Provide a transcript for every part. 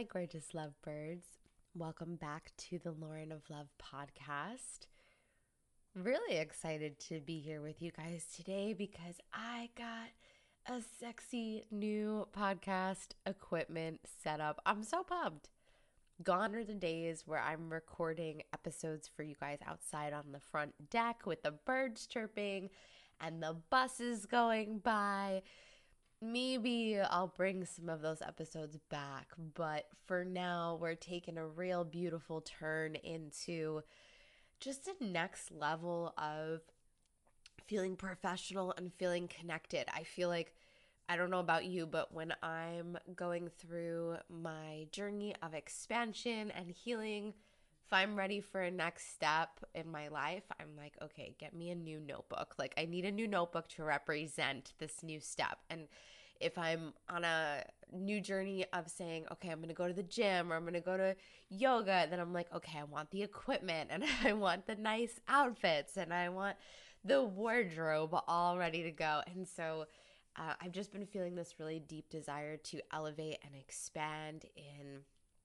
Hi, gorgeous lovebirds. Welcome back to the Lauren of Love podcast. Really excited to be here with you guys today because I got a sexy new podcast equipment set up. I'm so pumped. Gone are the days where I'm recording episodes for you guys outside on the front deck with the birds chirping and the buses going by. Maybe I'll bring some of those episodes back, but for now, we're taking a real beautiful turn into just a next level of feeling professional and feeling connected. I feel like, I don't know about you, but when I'm going through my journey of expansion and healing, if I'm ready for a next step in my life, I'm like, okay, get me a new notebook. Like, I need a new notebook to represent this new step. And if I'm on a new journey of saying, okay, I'm going to go to the gym or I'm going to go to yoga, then I'm like, okay, I want the equipment and I want the nice outfits and I want the wardrobe all ready to go. And so I've just been feeling this really deep desire to elevate and expand in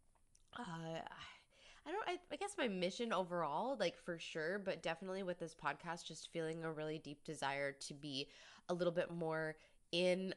I guess my mission overall, like for sure, but definitely with this podcast, just feeling a really deep desire to be a little bit more in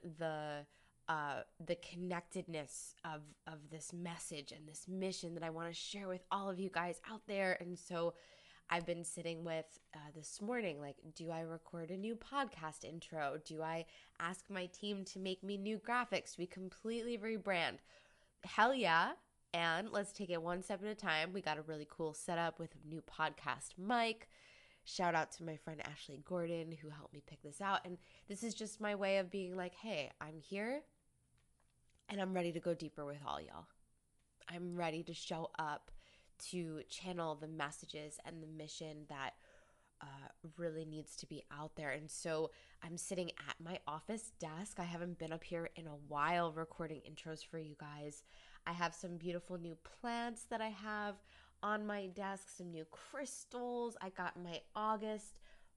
the connectedness of this message and this mission that I want to share with all of you guys out there. And so I've been sitting with this morning, like, do I record a new podcast intro? Do I ask my team to make me new graphics? We completely rebrand. Hell yeah. And let's take it one step at a time. We got a really cool setup with a new podcast mic. Shout out to my friend Ashley Gordon who helped me pick this out. And this is just my way of being like, hey, I'm here and I'm ready to go deeper with all y'all. I'm ready to show up to channel the messages and the mission that really needs to be out there. And so I'm sitting at my office desk. I haven't been up here in a while recording intros for you guys. I have some beautiful new plants that I have on my desk, some new crystals. I got my August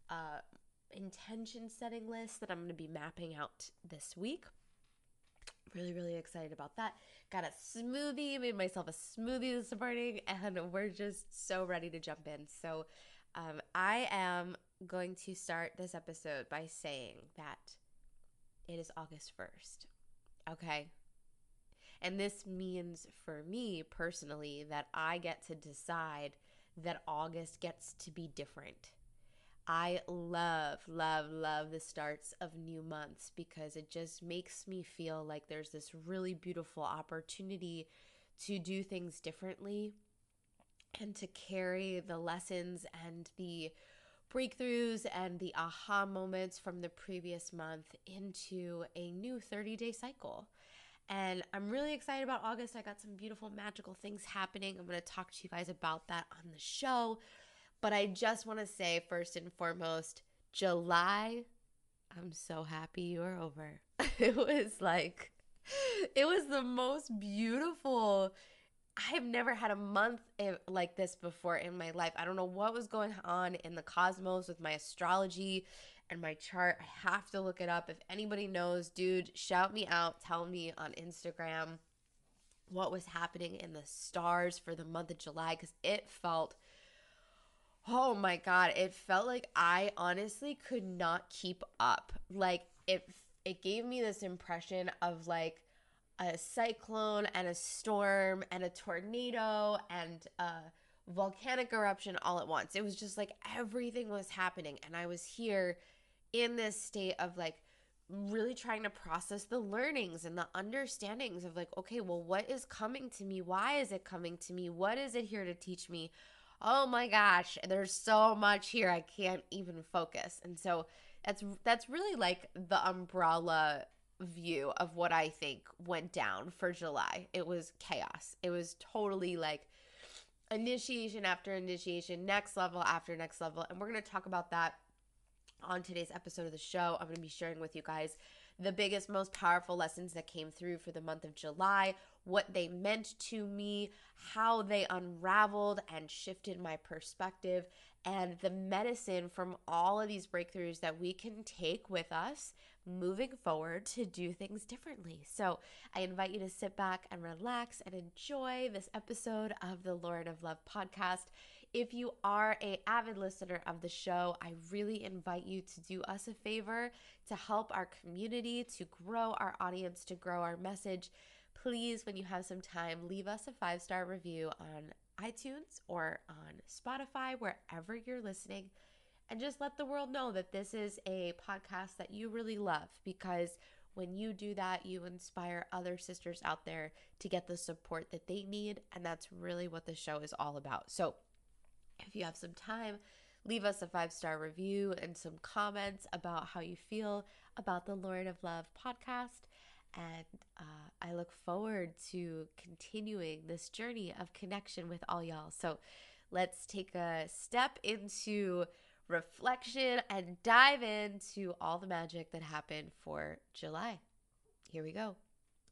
intention setting list that I'm going to be mapping out this week. Really, really excited about that. Got a smoothie, made myself a smoothie this morning, and we're just so ready to jump in. So, I am going to start this episode by saying that it is August 1st. Okay. And this means for me personally that I get to decide that August gets to be different. I love, love, love the starts of new months because it just makes me feel like there's this really beautiful opportunity to do things differently and to carry the lessons and the breakthroughs and the aha moments from the previous month into a new 30-day cycle. And I'm really excited about August. I got some beautiful magical things happening. I'm going to talk to you guys about that on the show. But I just want to say, first and foremost, July, I'm so happy you're over. It was like, it was the most beautiful. I've never had a month like this before in my life. I don't know what was going on in the cosmos with my astrology and my chart. I have to look it up. If anybody knows, dude, shout me out. Tell me on Instagram what was happening in the stars for the month of July because it felt, oh my God, it felt like I honestly could not keep up. Like it gave me this impression of like a cyclone and a storm and a tornado and a volcanic eruption all at once. It was just like everything was happening and I was here in this state of like really trying to process the learnings and the understandings of like, okay, well, what is coming to me? Why is it coming to me? What is it here to teach me? Oh my gosh, there's so much here. I can't even focus. And so that's really like the umbrella view of what I think went down for July. It was chaos. It was totally like initiation after initiation, next level after next level. And we're going to talk about that on today's episode of the show. I'm going to be sharing with you guys the biggest, most powerful lessons that came through for the month of July, what they meant to me, how they unraveled and shifted my perspective, and the medicine from all of these breakthroughs that we can take with us moving forward to do things differently. So I invite you to sit back and relax and enjoy this episode of the Lauren of Love podcast. If you are an avid listener of the show, I really invite you to do us a favor to help our community, to grow our audience, to grow our message. Please, when you have some time, leave us a 5-star review on iTunes or on Spotify, wherever you're listening, and just let the world know that this is a podcast that you really love, because when you do that, you inspire other sisters out there to get the support that they need, and that's really what the show is all about. So if you have some time, leave us a 5-star review and some comments about how you feel about the Lauren of Love podcast. And I look forward to continuing this journey of connection with all y'all. So let's take a step into reflection and dive into all the magic that happened for July. Here we go.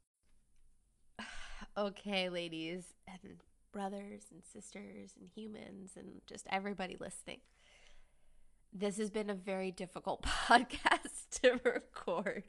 Okay, ladies and brothers and sisters and humans and just everybody listening. This has been a very difficult podcast to record.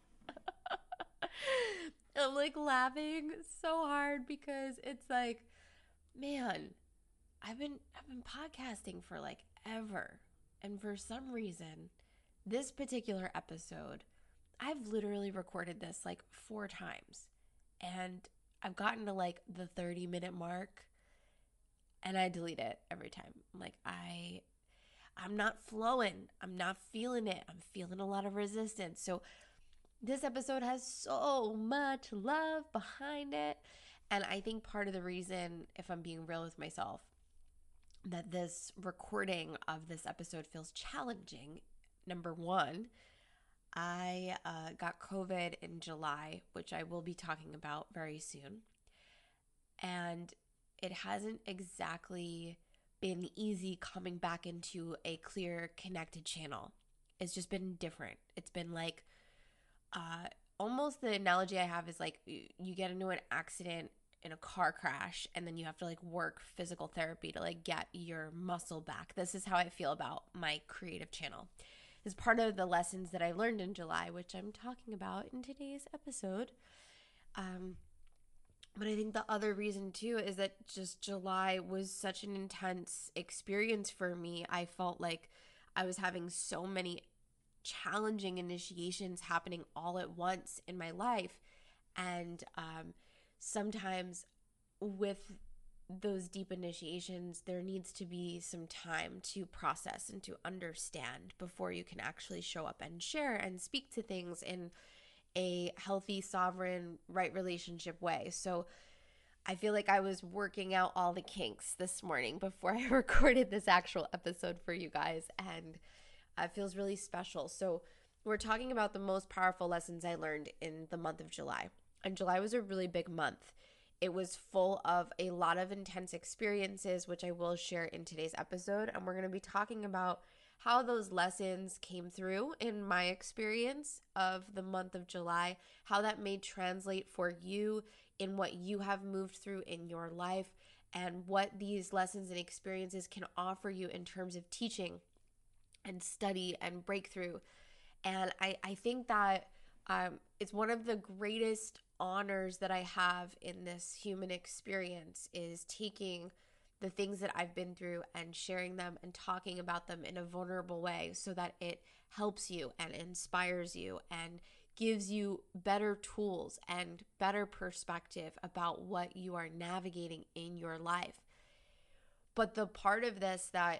I'm like laughing so hard because it's like, man, I've been podcasting for like ever. And for some reason, this particular episode, I've literally recorded this like 4 times. And I've gotten to like the 30-minute mark and I delete it every time. I'm like, I'm not flowing. I'm not feeling it. I'm feeling a lot of resistance. So this episode has so much love behind it. And I think part of the reason, if I'm being real with myself, that this recording of this episode feels challenging. Number one, I got COVID in July, which I will be talking about very soon. And it hasn't exactly been easy coming back into a clear, connected channel. It's just been different. It's been like, almost the analogy I have is like you get into an accident in a car crash and then you have to like work physical therapy to like get your muscle back. This is how I feel about my creative channel. It's part of the lessons that I learned in July, which I'm talking about in today's episode. But I think the other reason too is that just July was such an intense experience for me. I felt like I was having so many challenging initiations happening all at once in my life. And sometimes with those deep initiations, there needs to be some time to process and to understand before you can actually show up and share and speak to things in a healthy, sovereign, right relationship way. So I feel like I was working out all the kinks this morning before I recorded this actual episode for you guys. And it feels really special. So we're talking about the most powerful lessons I learned in the month of July. And July was a really big month. It was full of a lot of intense experiences, which I will share in today's episode. And we're going to be talking about how those lessons came through in my experience of the month of July, how that may translate for you in what you have moved through in your life, and what these lessons and experiences can offer you in terms of teaching and study and breakthrough. And I think that it's one of the greatest honors that I have in this human experience is taking the things that I've been through and sharing them and talking about them in a vulnerable way so that it helps you and inspires you and gives you better tools and better perspective about what you are navigating in your life. But the part of this that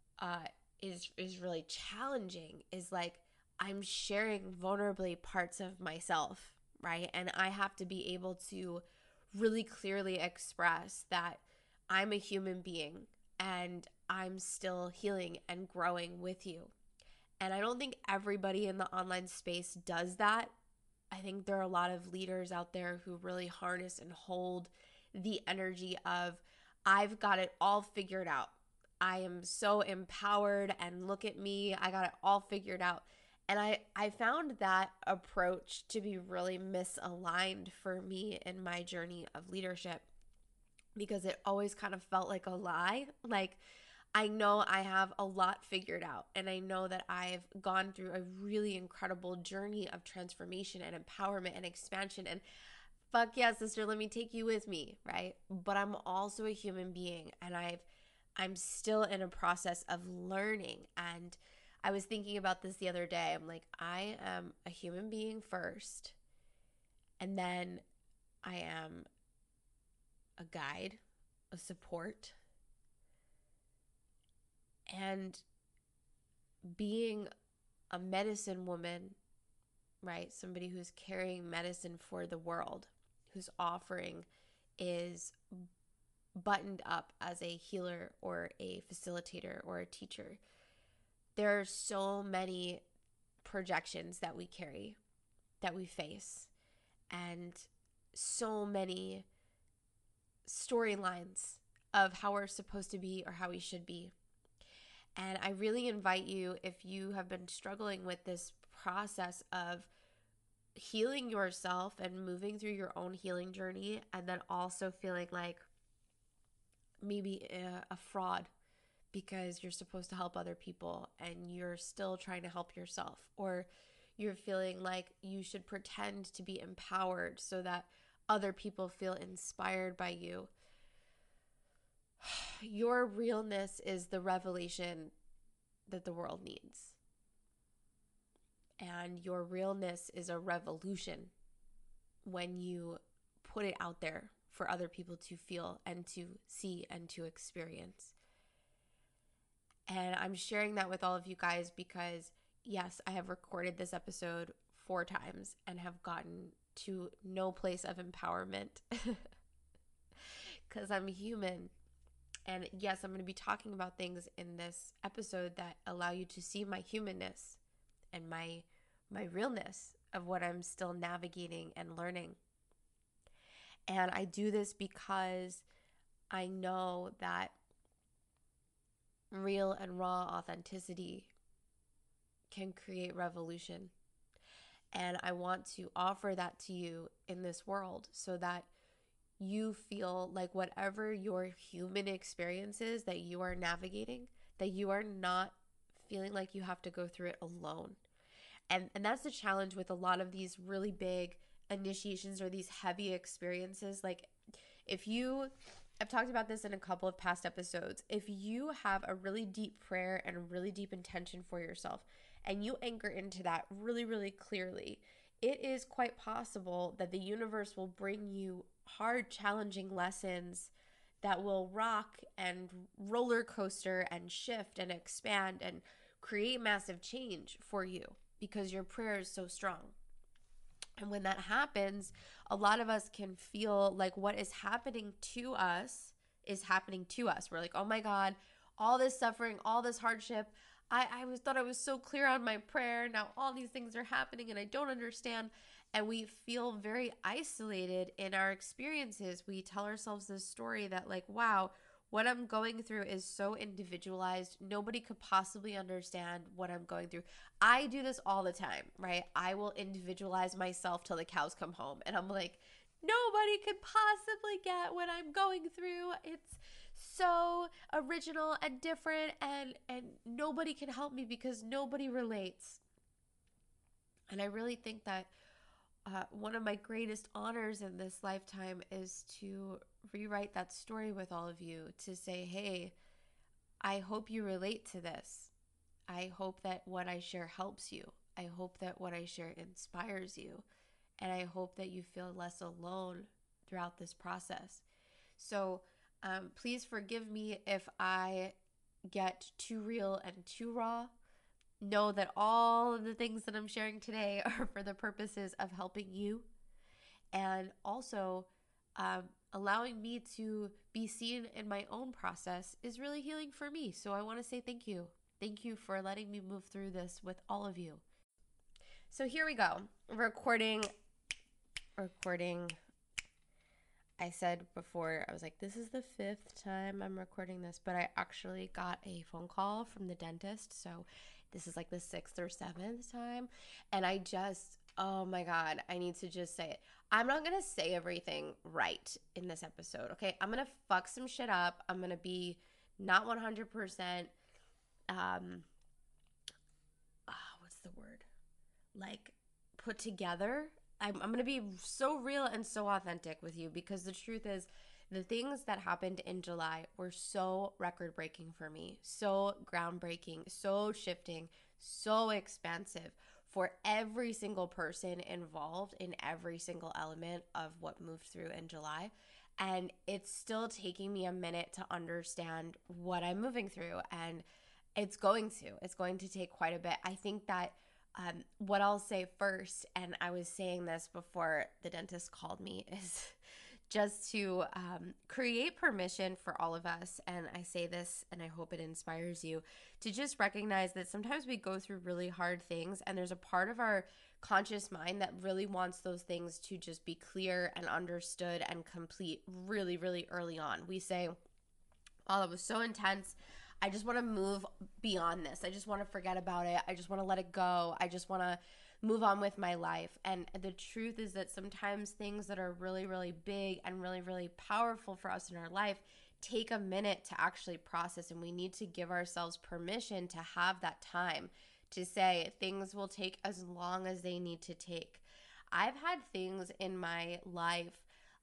is really challenging is like I'm sharing vulnerably parts of myself, right? And I have to be able to really clearly express that I'm a human being and I'm still healing and growing with you. And I don't think everybody in the online space does that. I think there are a lot of leaders out there who really harness and hold the energy of, I've got it all figured out. I am so empowered and look at me, I got it all figured out. And I found that approach to be really misaligned for me in my journey of leadership because it always kind of felt like a lie. Like I know I have a lot figured out, and I know that I've gone through a really incredible journey of transformation and empowerment and expansion. And fuck yeah, sister, let me take you with me, right? But I'm also a human being, and I'm still in a process of learning. And I was thinking about this the other day. I'm like, I am a human being first, and then I am a guide, a support, and being a medicine woman, right? Somebody who's carrying medicine for the world, whose offering is buttoned up as a healer or a facilitator or a teacher. There are so many projections that we carry, that we face, and so many storylines of how we're supposed to be or how we should be. And I really invite you, if you have been struggling with this process of healing yourself and moving through your own healing journey, and then also feeling like maybe a fraud because you're supposed to help other people and you're still trying to help yourself, or you're feeling like you should pretend to be empowered so that other people feel inspired by you. Your realness is the revelation that the world needs. And your realness is a revolution when you put it out there for other people to feel and to see and to experience. And I'm sharing that with all of you guys because, yes, I have recorded this episode 4 times and have gotten to no place of empowerment because I'm human. And yes, I'm going to be talking about things in this episode that allow you to see my humanness and my realness of what I'm still navigating and learning. And I do this because I know that real and raw authenticity can create revolution. And I want to offer that to you in this world so that you feel like whatever your human experience is that you are navigating, that you are not feeling like you have to go through it alone. And that's the challenge with a lot of these really big initiations or these heavy experiences. Like I've talked about this in a couple of past episodes. If you have a really deep prayer and a really deep intention for yourself and you anchor into that really, really clearly, it is quite possible that the universe will bring you hard, challenging lessons that will rock and roller coaster and shift and expand and create massive change for you because your prayer is so strong. And when that happens, a lot of us can feel like what is happening to us is happening to us. We're like, oh my God, all this suffering, all this hardship. I thought I was so clear on my prayer. Now all these things are happening and I don't understand. And we feel very isolated in our experiences. We tell ourselves this story that like, wow, what I'm going through is so individualized. Nobody could possibly understand what I'm going through. I do this all the time, right? I will individualize myself till the cows come home. And I'm like, nobody could possibly get what I'm going through. It's so original and different, and nobody can help me because nobody relates. And I really think that one of my greatest honors in this lifetime is to rewrite that story with all of you, to say, hey, I hope you relate to this. I hope that what I share helps you. I hope that what I share inspires you. And I hope that you feel less alone throughout this process. So please forgive me if I get too real and too raw. Know that all of the things that I'm sharing today are for the purposes of helping you and also allowing me to be seen in my own process is really healing for me. So I want to say thank you. Thank you for letting me move through this with all of you. So here we go. Recording. I said before, I was like, this is the 5th time I'm recording this, but I actually got a phone call from the dentist. So this is like the 6th or 7th time. And oh my God, I need to just say it. I'm not going to say everything right in this episode, okay? I'm going to fuck some shit up. I'm going to be not 100%, what's the word? Like put together. I'm going to be so real and so authentic with you, because the truth is, the things that happened in July were so record breaking for me, so groundbreaking, so shifting, so expansive for every single person involved in every single element of what moved through in July. And it's still taking me a minute to understand what I'm moving through. And it's going to take quite a bit. I think that what I'll say first, and I was saying this before the dentist called me, is just to create permission for all of us. And I say this and I hope it inspires you to just recognize that sometimes we go through really hard things, and there's a part of our conscious mind that really wants those things to just be clear and understood and complete really, really early on. We say, oh, it was so intense. I just want to move beyond this. I just want to forget about it. I just want to let it go. I just want to move on with my life. And the truth is that sometimes things that are really, really big and really, really powerful for us in our life take a minute to actually process. And we need to give ourselves permission to have that time to say things will take as long as they need to take. I've had things in my life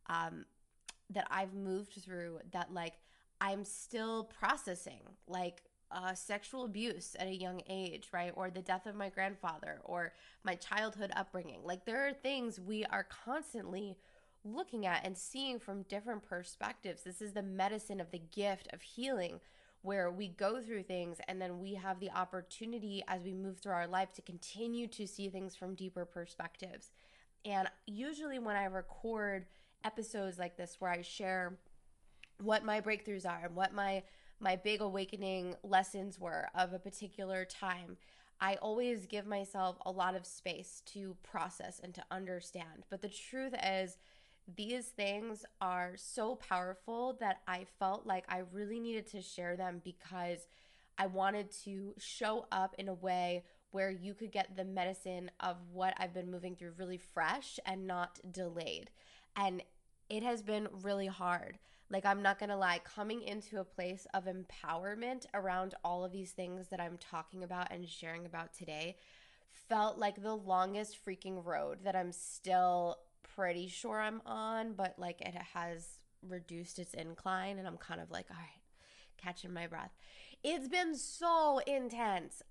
that I've moved through that, like, I'm still processing, like sexual abuse at a young age, right? Or the death of my grandfather, or my childhood upbringing. Like, there are things we are constantly looking at and seeing from different perspectives. This is the medicine of the gift of healing, where we go through things and then we have the opportunity as we move through our life to continue to see things from deeper perspectives. And usually when I record episodes like this where I share what my breakthroughs are and what my big awakening lessons were of a particular time, I always give myself a lot of space to process and to understand. But the truth is, these things are so powerful that I felt like I really needed to share them, because I wanted to show up in a way where you could get the medicine of what I've been moving through really fresh and not delayed. And it has been really hard. Like, I'm not gonna lie, coming into a place of empowerment around all of these things that I'm talking about and sharing about today felt like the longest freaking road that I'm still pretty sure I'm on, but like it has reduced its incline, and I'm kind of like, all right, catching my breath. It's been so intense,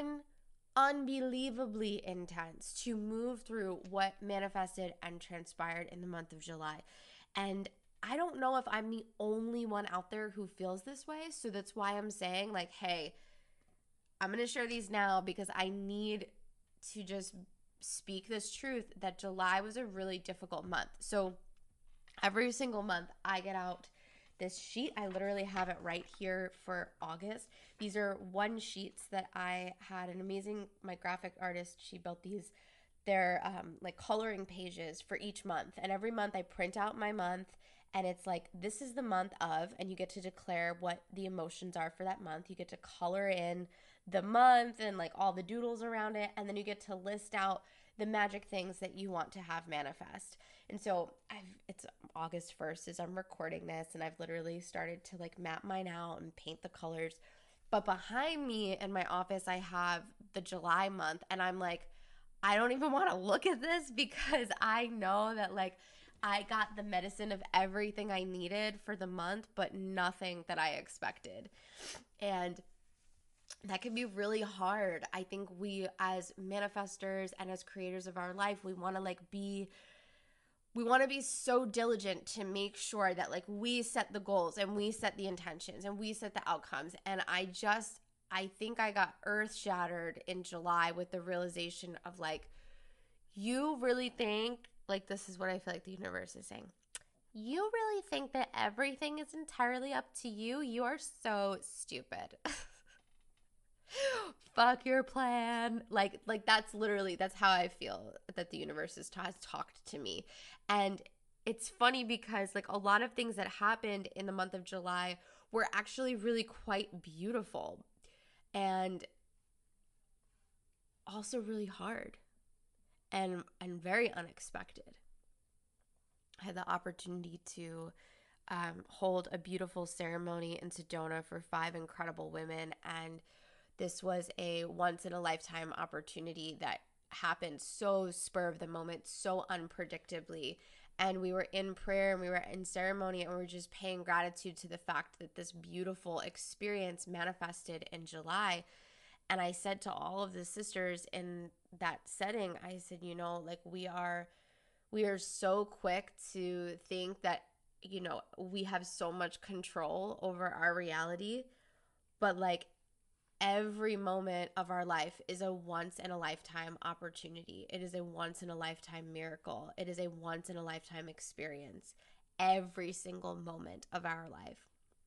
unbelievably intense to move through what manifested and transpired in the month of July. And I don't know if I'm the only one out there who feels this way. So that's why I'm saying, like, hey, I'm going to share these now, because I need to just speak this truth that July was a really difficult month. So every single month I get out this sheet. I literally have it right here for August. These are one sheets that I had my graphic artist, she built these. They're like coloring pages for each month. And every month I print out my month, and it's like, this is the month of, and you get to declare what the emotions are for that month. You get to color in the month and like all the doodles around it. And then you get to list out the magic things that you want to have manifest. And so it's August 1st as I'm recording this, and I've literally started to like map mine out and paint the colors. But behind me in my office, I have the July month, and I'm like, I don't even want to look at this, because I know that like I got the medicine of everything I needed for the month, but nothing that I expected. And that can be really hard. I think we, as manifestors and as creators of our life, we want to be so diligent to make sure that like we set the goals and we set the intentions and we set the outcomes. And I think I got earth shattered in July with the realization of like, you really think, like, this is what I feel like the universe is saying. You really think that everything is entirely up to you? You are so stupid. Fuck your plan. Like that's how I feel that the universe has talked to me. And it's funny because like a lot of things that happened in the month of July were actually really quite beautiful, and also really hard and very unexpected. I had the opportunity to hold a beautiful ceremony in Sedona for 5 incredible women. And this was a once in a lifetime opportunity that happened so spur of the moment, so unpredictably. And we were in prayer and we were in ceremony and we were just paying gratitude to the fact that this beautiful experience manifested in July. And I said to all of the sisters in that setting, I said, like we are so quick to think that, we have so much control over our reality, but like every moment of our life is a once in a lifetime opportunity. It is a once in a lifetime miracle. It is a once in a lifetime experience. Every single moment of our life.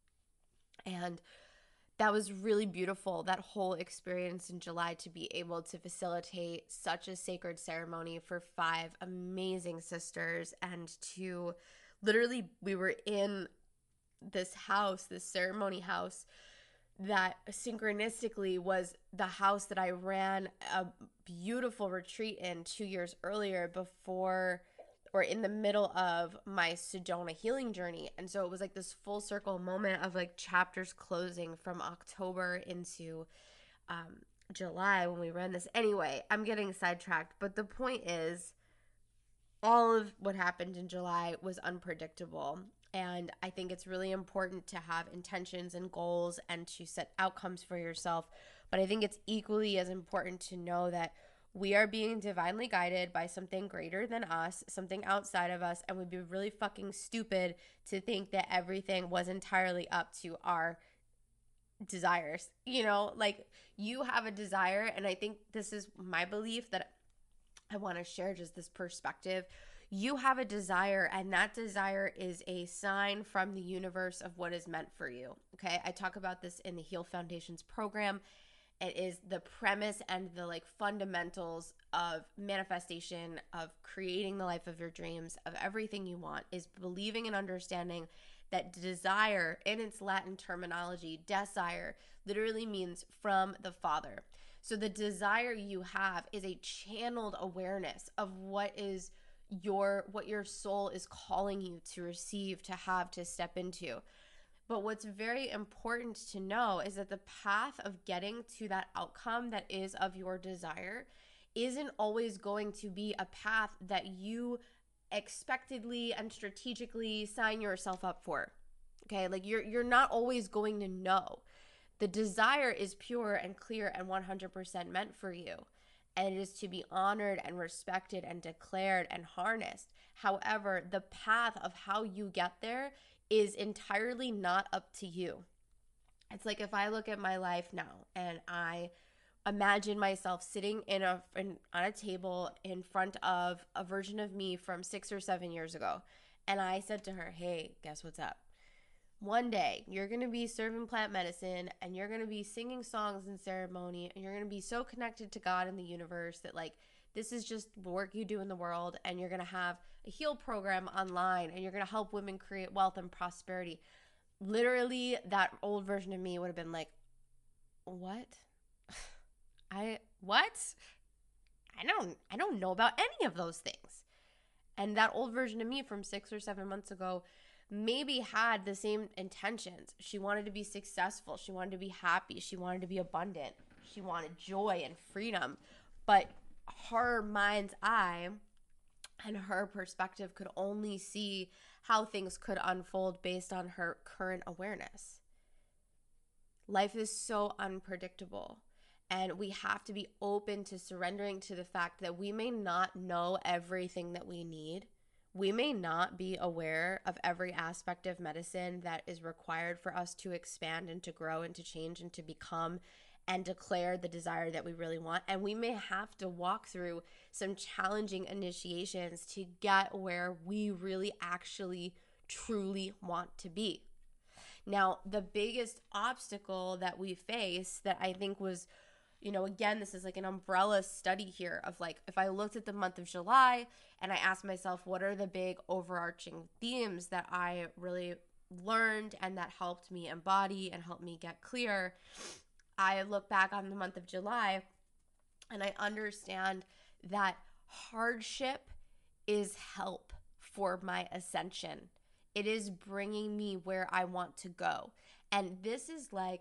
And that was really beautiful, that whole experience in July, to be able to facilitate such a sacred ceremony for 5 amazing sisters, and to literally, we were in this house, this ceremony house, that synchronistically was the house that I ran a beautiful retreat in 2 years earlier, before or in the middle of my Sedona healing journey. And so it was like this full circle moment of like chapters closing from October into July when we ran this. Anyway, I'm getting sidetracked, but the point is, all of what happened in July was unpredictable. And I think it's really important to have intentions and goals and to set outcomes for yourself. But I think it's equally as important to know that we are being divinely guided by something greater than us, something outside of us, and we'd be really fucking stupid to think that everything was entirely up to our desires. Like, you have a desire, and I think this is my belief that I want to share, just this perspective. You have a desire, and that desire is a sign from the universe of what is meant for you. Okay, I talk about this in the Heal Foundations program. It is the premise and the like fundamentals of manifestation, of creating the life of your dreams, of everything you want, is believing and understanding that desire, in its Latin terminology, desire, literally means from the Father. So the desire you have is a channeled awareness of what your soul is calling you to receive, to have, to step into. But what's very important to know is that the path of getting to that outcome that is of your desire isn't always going to be a path that you expectedly and strategically sign yourself up for. Okay, like you're not always going to know. The desire is pure and clear and 100% meant for you. And it is to be honored and respected and declared and harnessed. However, the path of how you get there is entirely not up to you. It's like, if I look at my life now and I imagine myself sitting on a table in front of a version of me from 6 or 7 years ago, and I said to her, hey, guess what's up? One day you're going to be serving plant medicine and you're going to be singing songs in ceremony and you're going to be so connected to God and the universe that like this is just the work you do in the world, and you're going to have a heal program online and you're going to help women create wealth and prosperity. Literally, that old version of me would have been like, what? What? I don't know about any of those things. And that old version of me from 6 or 7 months ago maybe had the same intentions. She wanted to be successful. She wanted to be happy. She wanted to be abundant. She wanted joy and freedom. But her mind's eye and her perspective could only see how things could unfold based on her current awareness. Life is so unpredictable, and we have to be open to surrendering to the fact that we may not know everything that we need. We may not be aware of every aspect of medicine that is required for us to expand and to grow and to change and to become and declare the desire that we really want. And we may have to walk through some challenging initiations to get where we really actually truly want to be. Now, the biggest obstacle that we face that I think was, again, this is like an umbrella study here of like, if I looked at the month of July and I asked myself, what are the big overarching themes that I really learned and that helped me embody and helped me get clear? I look back on the month of July and I understand that hardship is help for my ascension. It is bringing me where I want to go. And this is like,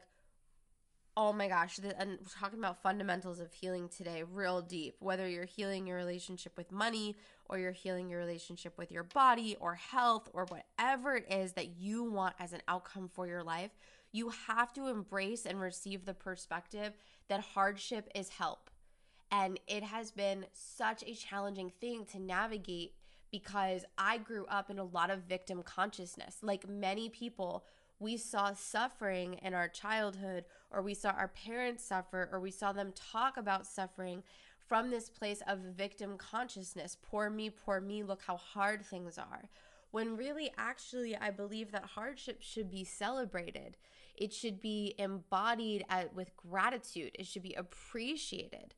oh my gosh, and we're talking about fundamentals of healing today, real deep. Whether you're healing your relationship with money, or you're healing your relationship with your body or health, or whatever it is that you want as an outcome for your life, you have to embrace and receive the perspective that hardship is help. And it has been such a challenging thing to navigate because I grew up in a lot of victim consciousness. Like many people, we saw suffering in our childhood, or we saw our parents suffer, or we saw them talk about suffering from this place of victim consciousness. Poor me, look how hard things are. When really, actually, I believe that hardship should be celebrated. It should be embodied with gratitude. It should be appreciated.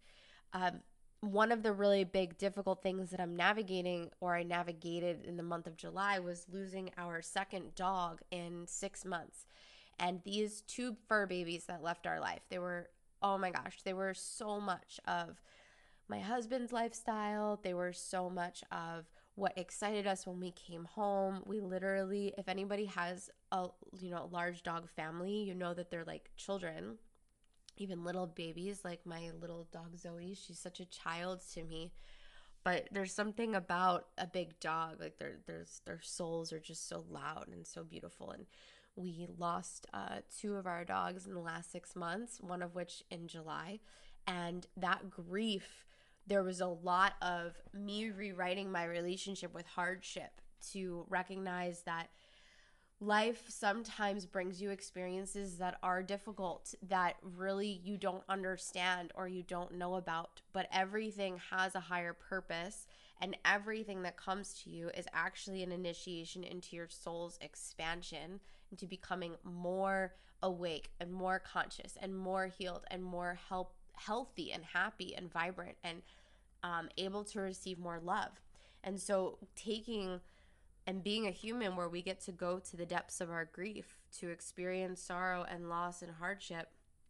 One of the really big difficult things that I'm navigating, or I navigated in the month of July, was losing our second dog in 6 months. And these two fur babies that left our life, they were, oh my gosh, they were so much of my husband's lifestyle. They were so much of what excited us when we came home. We literally, if anybody has a large dog family, you know that they're like children. Even little babies, like my little dog Zoe, she's such a child to me. But there's something about a big dog, like their souls are just so loud and so beautiful. And we lost two of our dogs in the last 6 months, one of which in July. And that grief, there was a lot of me rewriting my relationship with hardship, to recognize that life sometimes brings you experiences that are difficult, that really you don't understand or you don't know about, but everything has a higher purpose, and everything that comes to you is actually an initiation into your soul's expansion, into becoming more awake and more conscious and more healed and more healthy and happy and vibrant, and able to receive more love. And so taking and being a human, where we get to go to the depths of our grief, to experience sorrow and loss and hardship.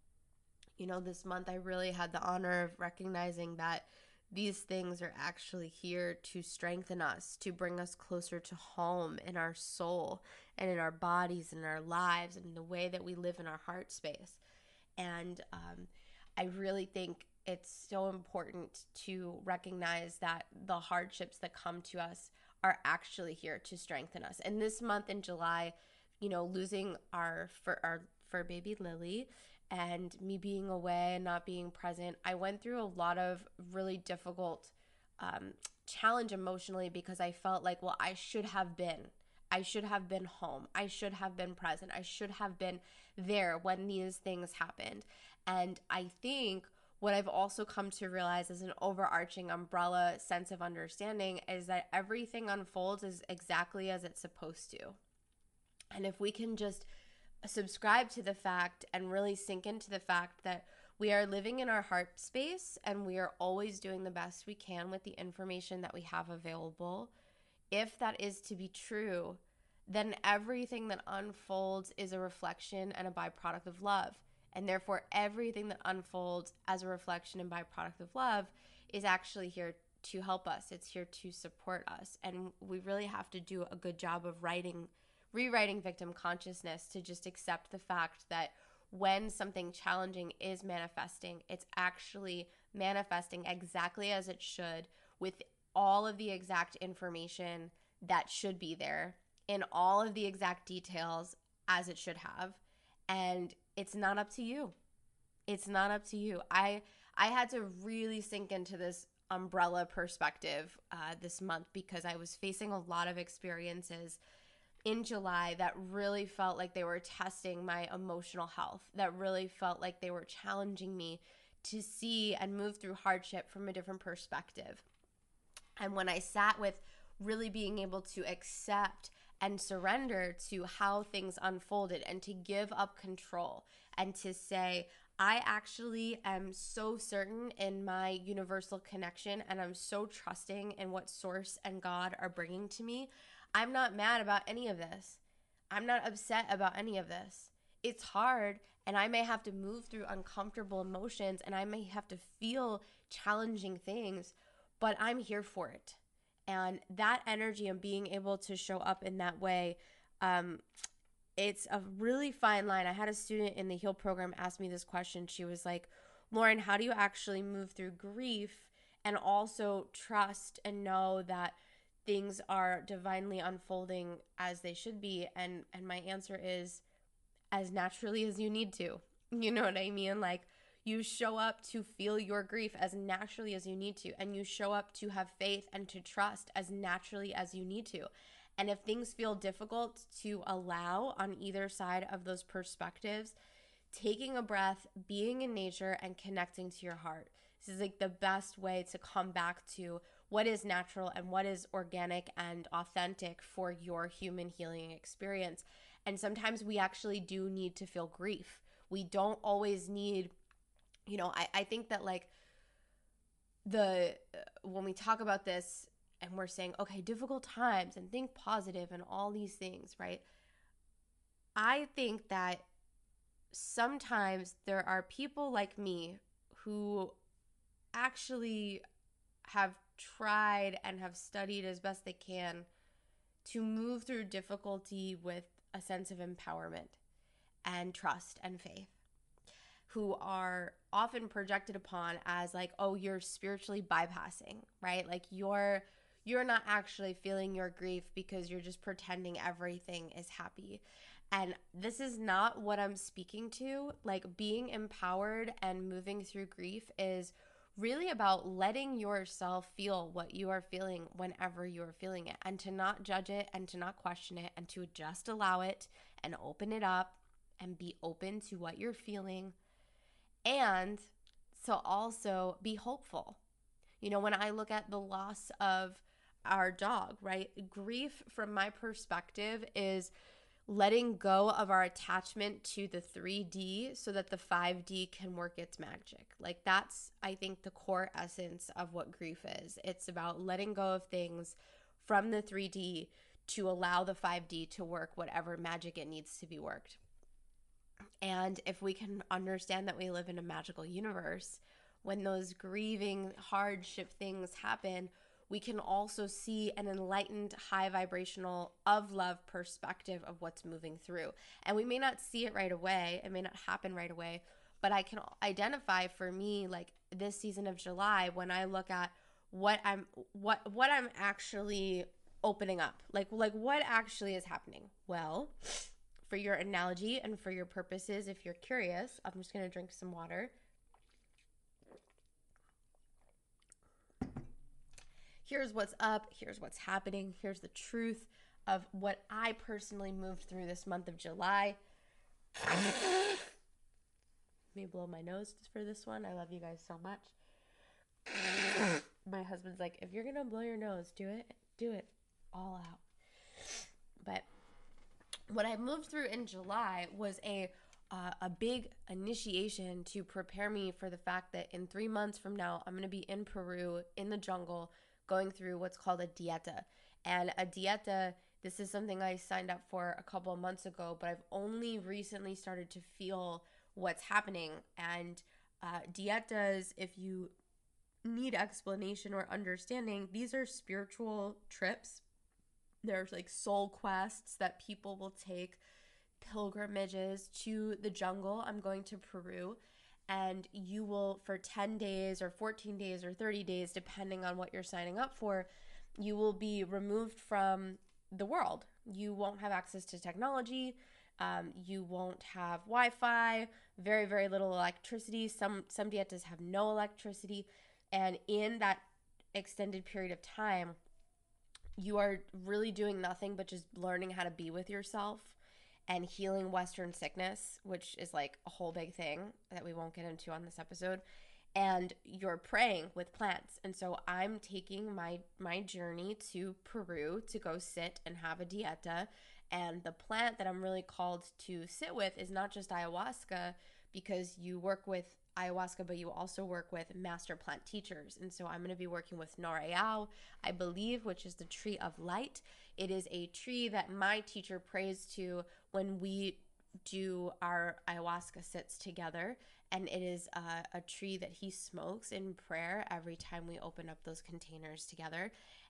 This month I really had the honor of recognizing that these things are actually here to strengthen us, to bring us closer to home in our soul and in our bodies and in our lives and in the way that we live in our heart space. And I really think it's so important to recognize that the hardships that come to us are actually here to strengthen us. And this month in July, losing our fur baby Lily, and me being away and not being present, I went through a lot of really difficult challenge emotionally, because I felt like, well, I should have been home. I should have been present. I should have been there when these things happened. And I think what I've also come to realize as an overarching umbrella sense of understanding is that everything unfolds is exactly as it's supposed to. And if we can just subscribe to the fact and really sink into the fact that we are living in our heart space, and we are always doing the best we can with the information that we have available, if that is to be true, then everything that unfolds is a reflection and a byproduct of love. And therefore, everything that unfolds as a reflection and byproduct of love is actually here to help us. It's here to support us. And we really have to do a good job of rewriting victim consciousness, to just accept the fact that when something challenging is manifesting, it's actually manifesting exactly as it should, with all of the exact information that should be there, in all of the exact details as it should have. And it's not up to you. It's not up to you. I had to really sink into this umbrella perspective this month, because I was facing a lot of experiences in July that really felt like they were testing my emotional health, that really felt like they were challenging me to see and move through hardship from a different perspective. And when I sat with really being able to accept and surrender to how things unfolded, and to give up control, and to say, I actually am so certain in my universal connection, and I'm so trusting in what Source and God are bringing to me. I'm not mad about any of this. I'm not upset about any of this. It's hard, and I may have to move through uncomfortable emotions, and I may have to feel challenging things, but I'm here for it. And that energy and being able to show up in that way It's a really fine line. I had a student in the Heal program ask me this question. She was like, Lauren, how do you actually move through grief and also trust and know that things are divinely unfolding as they should be? And my answer is as naturally as you need to. You know what I mean? Like, you show up to feel your grief as naturally as you need to, and you show up to have faith and to trust as naturally as you need to. And if things feel difficult to allow on either side of those perspectives, taking a breath, being in nature, and connecting to your heart. This is like the best way to come back to what is natural and what is organic and authentic for your human healing experience. And sometimes we actually do need to feel grief. We don't always need, I think that like when we talk about this and we're saying, okay, difficult times and think positive and all these things, right? I think that sometimes there are people like me who actually have tried and have studied as best they can to move through difficulty with a sense of empowerment and trust and faith, who are often projected upon as like, oh, you're spiritually bypassing, right? Like you're not actually feeling your grief because you're just pretending everything is happy. And this is not what I'm speaking to. Like, being empowered and moving through grief is really about letting yourself feel what you are feeling whenever you are feeling it, and to not judge it and to not question it, and to just allow it and open it up and be open to what you're feeling, and to also be hopeful. When I look at the loss of our dog, right? Grief, from my perspective, is letting go of our attachment to the 3D so that the 5D can work its magic. Like, that's, I think, the core essence of what grief is. It's about letting go of things from the 3D to allow the 5D to work whatever magic it needs to be worked. And if we can understand that we live in a magical universe, when those grieving hardship things happen, we can also see an enlightened, high vibrational, of love perspective of what's moving through. And we may not see it right away. It may not happen right away, but I can identify for me, like this season of July, when I look at what I'm actually opening up, like what actually is happening. Well, for your analogy and for your purposes, if you're curious, I'm just going to drink some water. Here's what's up, here's what's happening, here's the truth of what I personally moved through this month of July. Let me blow my nose for this one. I love you guys so much. My husband's like, if you're going to blow your nose, do it all out. But what I moved through in July was a big initiation to prepare me for the fact that in 3 months from now, I'm going to be in Peru, in the jungle, going through what's called a dieta. And a dieta, this is something I signed up for a couple of months ago, but I've only recently started to feel what's happening. And dietas, if you need explanation or understanding, these are spiritual trips. There's like soul quests that people will take, pilgrimages to the jungle. I'm going to Peru, and you will, for 10 days or 14 days or 30 days, depending on what you're signing up for, you will be removed from the world. You won't have access to technology. You won't have Wi-Fi, very, very little electricity. Some dietas have no electricity. And in that extended period of time, you are really doing nothing but just learning how to be with yourself and healing Western sickness, which is like a whole big thing that we won't get into on this episode. And you're praying with plants. And so I'm taking my journey to Peru to go sit and have a dieta. And the plant that I'm really called to sit with is not just ayahuasca, because you work with ayahuasca, but you also work with master plant teachers. And so I'm going to be working with Noreao, I believe, which is the tree of light. It is a tree that my teacher prays to when we do our ayahuasca sits together. And it is a tree that he smokes in prayer every time we open up those containers together.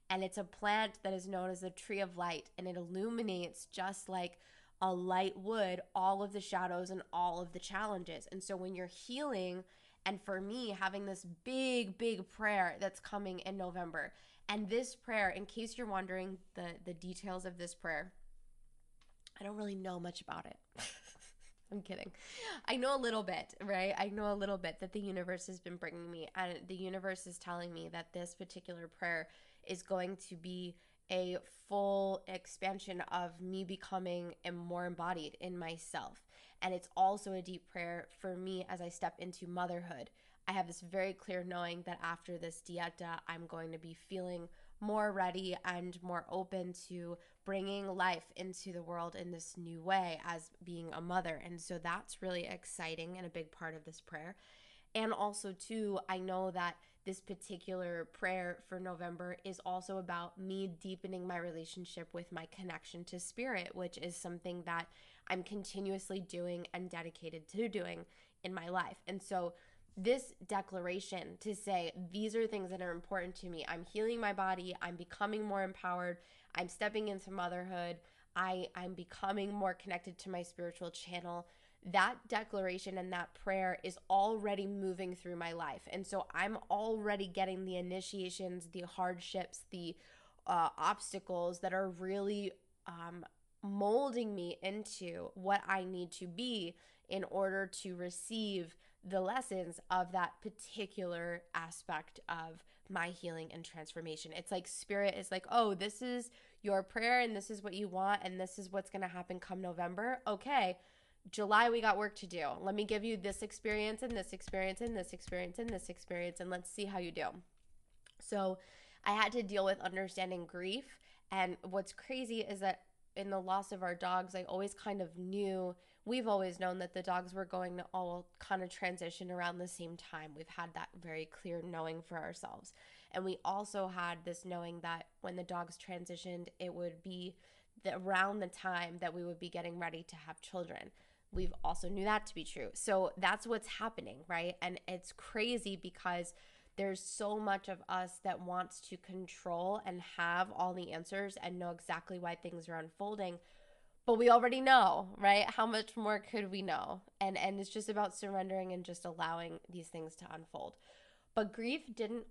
And it's a plant that is known as the tree of light, and it illuminates just like a light would all of the shadows and all of the challenges. And so when you're healing, and for me, having this big, big prayer that's coming in November, and this prayer, in case you're wondering the details of this prayer, I don't really know much about it. I'm kidding. I know a little bit, right? I know a little bit that the universe has been bringing me, and the universe is telling me that this particular prayer is going to be a full expansion of me becoming more embodied in myself. And it's also a deep prayer for me as I step into motherhood. I have this very clear knowing that after this dieta, I'm going to be feeling more ready and more open to bringing life into the world in this new way as being a mother. And so that's really exciting and a big part of this prayer. And also, too, I know that this particular prayer for November is also about me deepening my relationship with my connection to spirit, which is something that I'm continuously doing and dedicated to doing in my life. And so this declaration to say, these are things that are important to me. I'm healing my body. I'm becoming more empowered. I'm stepping into motherhood. I'm becoming more connected to my spiritual channel. That declaration and that prayer is already moving through my life. And so I'm already getting the initiations, the hardships, the obstacles that are really molding me into what I need to be in order to receive the lessons of that particular aspect of my healing and transformation. It's like spirit is like, oh, this is your prayer and this is what you want and this is what's going to happen come November. Okay, July, we got work to do. Let me give you this experience and this experience and this experience and this experience, and let's see how you do. So I had to deal with understanding grief. And what's crazy is that in the loss of our dogs, I always kind of knew, we've always known that the dogs were going to all kind of transition around the same time. We've had that very clear knowing for ourselves. And we also had this knowing that when the dogs transitioned, it would be around the time that we would be getting ready to have children. We've also knew that to be true. So that's what's happening, right? And it's crazy because there's so much of us that wants to control and have all the answers and know exactly why things are unfolding. But we already know, right? How much more could we know? And it's just about surrendering and just allowing these things to unfold. But grief didn't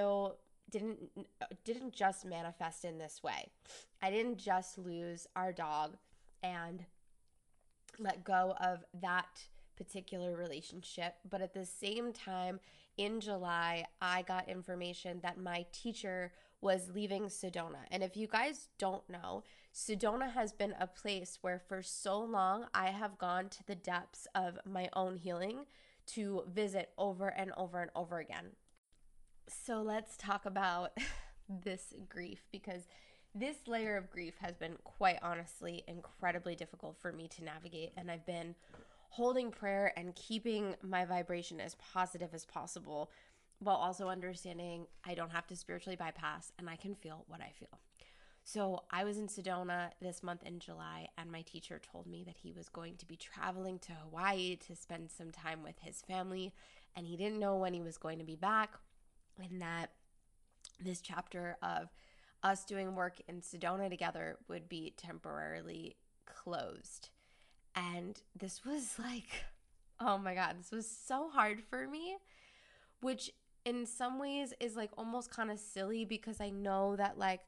just manifest in this way. I didn't just lose our dog and let go of that particular relationship, but at the same time, in July, I got information that my teacher was leaving Sedona. And if you guys don't know, Sedona has been a place where for so long I have gone to the depths of my own healing to visit over and over and over again. So let's talk about this grief, because this layer of grief has been quite honestly incredibly difficult for me to navigate, and I've been holding prayer and keeping my vibration as positive as possible while also understanding I don't have to spiritually bypass and I can feel what I feel. So I was in Sedona this month in July, and my teacher told me that he was going to be traveling to Hawaii to spend some time with his family, and he didn't know when he was going to be back, and that this chapter of us doing work in Sedona together would be temporarily closed. And this was like, oh my God, this was so hard for me, which in some ways is like almost kind of silly, because I know that like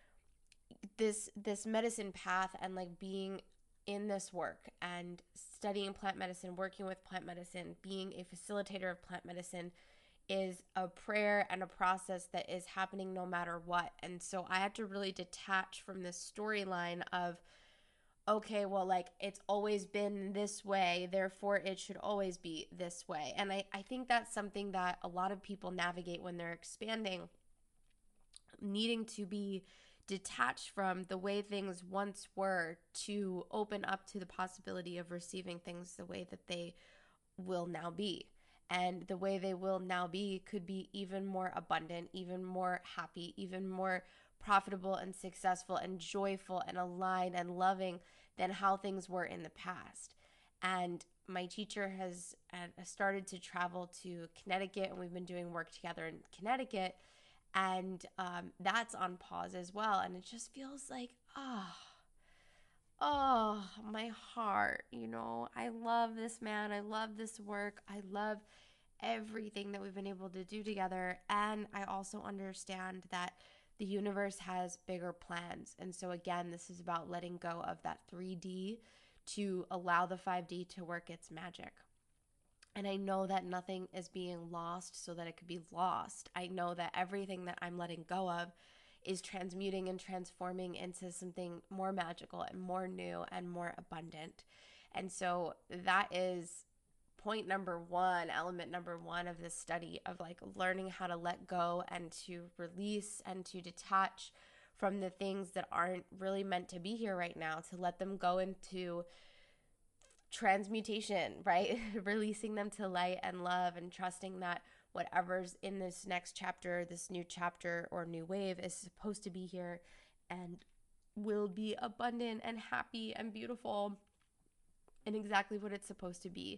this medicine path and like being in this work and studying plant medicine, working with plant medicine, being a facilitator of plant medicine is a prayer and a process that is happening no matter what. And so I had to really detach from this storyline of, okay, well, like it's always been this way, therefore it should always be this way. And I think that's something that a lot of people navigate when they're expanding, needing to be detached from the way things once were to open up to the possibility of receiving things the way that they will now be. And the way they will now be could be even more abundant, even more happy, even more profitable and successful and joyful and aligned and loving than how things were in the past. And my teacher has started to travel to Connecticut, and we've been doing work together in Connecticut. And that's on pause as well. And it just feels like, oh, my heart, I love this man. I love this work. I love everything that we've been able to do together. And I also understand that the universe has bigger plans. And so, again, this is about letting go of that 3D to allow the 5D to work its magic. And I know that nothing is being lost so that it could be lost. I know that everything that I'm letting go of is transmuting and transforming into something more magical and more new and more abundant. And so that is point number one, element number one of this study, of like learning how to let go and to release and to detach from the things that aren't really meant to be here right now, to let them go into transmutation, right? Releasing them to light and love, and trusting that whatever's in this next chapter, this new chapter or new wave, is supposed to be here and will be abundant and happy and beautiful and exactly what it's supposed to be.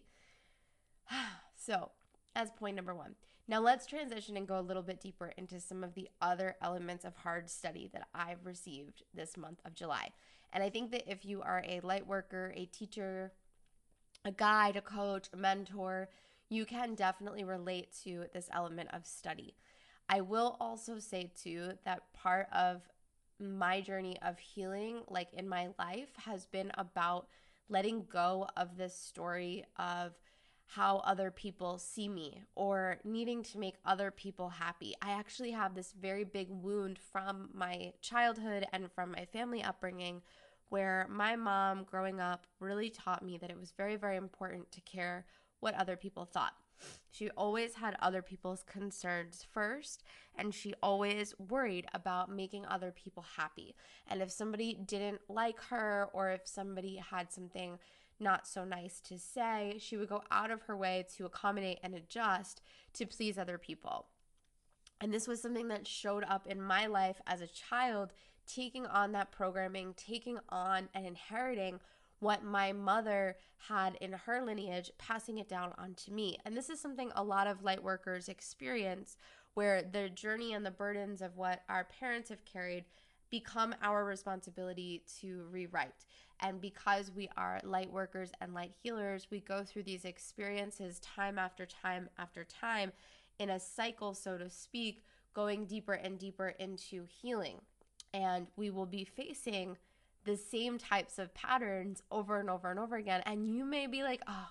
So, as point number one. Now let's transition and go a little bit deeper into some of the other elements of hard study that I've received this month of July. And I think that if you are a light worker, a teacher, a guide, a coach, a mentor, you can definitely relate to this element of study. I will also say too that part of my journey of healing, like in my life, has been about letting go of this story of how other people see me or needing to make other people happy. I actually have this very big wound from my childhood and from my family upbringing, where my mom growing up really taught me that it was very, very important to care what other people thought. She always had other people's concerns first, and she always worried about making other people happy. And if somebody didn't like her, or if somebody had something not so nice to say, she would go out of her way to accommodate and adjust to please other people. And this was something that showed up in my life as a child, taking on that programming, taking on and inheriting what my mother had in her lineage, passing it down onto me. And this is something a lot of light workers experience, where the journey and the burdens of what our parents have carried become our responsibility to rewrite. And because we are light workers and light healers, we go through these experiences time after time after time in a cycle, so to speak, going deeper and deeper into healing. And we will be facing the same types of patterns over and over and over again. And you may be like, oh,